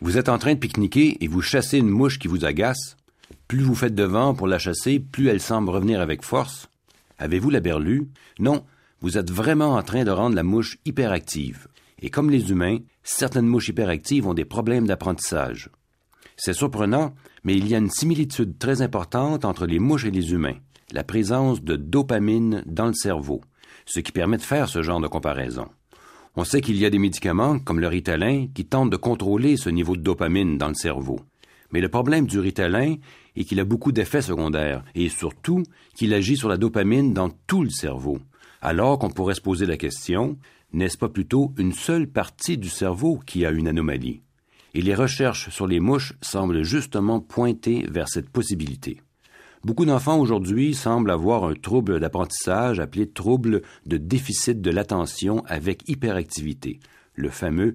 Vous êtes en train de pique-niquer et vous chassez une mouche qui vous agace. Plus vous faites de vent pour la chasser, plus elle semble revenir avec force. Avez-vous la berlue? Non, vous êtes vraiment en train de rendre la mouche hyperactive. Et comme les humains, certaines mouches hyperactives ont des problèmes d'apprentissage. C'est surprenant, mais il y a une similitude très importante entre les mouches et les humains, la présence de dopamine dans le cerveau, ce qui permet de faire ce genre de comparaison. On sait qu'il y a des médicaments, comme le Ritalin, qui tentent de contrôler ce niveau de dopamine dans le cerveau. Mais le problème du Ritalin est qu'il a beaucoup d'effets secondaires et surtout qu'il agit sur la dopamine dans tout le cerveau. Alors qu'on pourrait se poser la question, n'est-ce pas plutôt une seule partie du cerveau qui a une anomalie? Et les recherches sur les mouches semblent justement pointer vers cette possibilité. Beaucoup d'enfants aujourd'hui semblent avoir un trouble d'apprentissage appelé trouble de déficit de l'attention avec hyperactivité, le fameux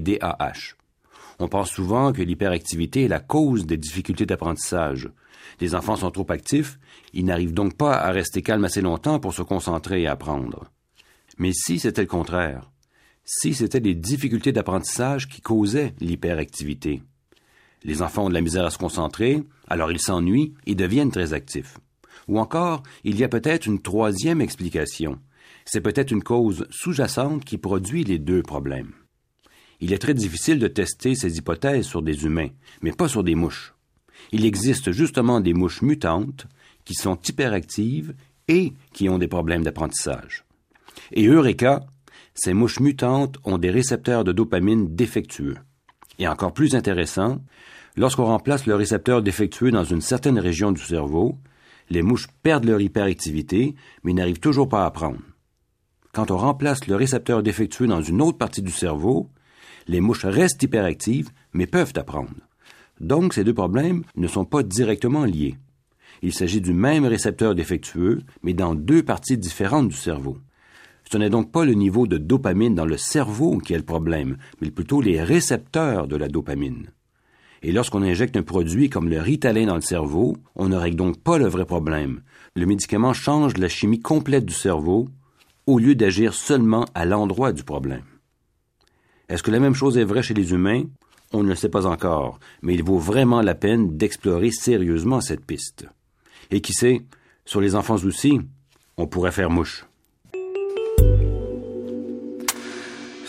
TDAH. On pense souvent que l'hyperactivité est la cause des difficultés d'apprentissage. Les enfants sont trop actifs, ils n'arrivent donc pas à rester calmes assez longtemps pour se concentrer et apprendre. Mais si c'était le contraire, si c'était les difficultés d'apprentissage qui causaient l'hyperactivité, les enfants ont de la misère à se concentrer, alors ils s'ennuient et deviennent très actifs. Ou encore, il y a peut-être une troisième explication. C'est peut-être une cause sous-jacente qui produit les deux problèmes. Il est très difficile de tester ces hypothèses sur des humains, mais pas sur des mouches. Il existe justement des mouches mutantes qui sont hyperactives et qui ont des problèmes d'apprentissage. Et eureka, ces mouches mutantes ont des récepteurs de dopamine défectueux. Et encore plus intéressant, lorsqu'on remplace le récepteur défectueux dans une certaine région du cerveau, les mouches perdent leur hyperactivité, mais n'arrivent toujours pas à apprendre. Quand on remplace le récepteur défectueux dans une autre partie du cerveau, les mouches restent hyperactives, mais peuvent apprendre. Donc, ces deux problèmes ne sont pas directement liés. Il s'agit du même récepteur défectueux, mais dans deux parties différentes du cerveau. Ce n'est donc pas le niveau de dopamine dans le cerveau qui est le problème, mais plutôt les récepteurs de la dopamine. Et lorsqu'on injecte un produit comme le Ritalin dans le cerveau, on ne règle donc pas le vrai problème. Le médicament change la chimie complète du cerveau au lieu d'agir seulement à l'endroit du problème. Est-ce que la même chose est vraie chez les humains? On ne le sait pas encore, mais il vaut vraiment la peine d'explorer sérieusement cette piste. Et qui sait, sur les enfants aussi, on pourrait faire mouche.